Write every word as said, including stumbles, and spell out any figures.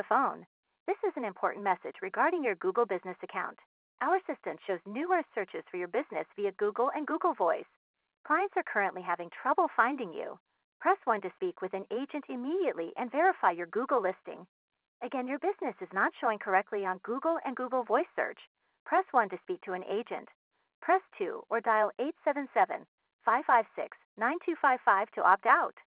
the phone. This is an important message regarding your Google Business account. Our assistant shows numerous searches for your business via Google and Google Voice. Clients are currently having trouble finding you. Press one to speak with an agent immediately and verify your Google listing. Again, your business is not showing correctly on Google and Google Voice search. Press one to speak to an agent. Press two or dial eight seven seven, five five six, nine two five five to opt out.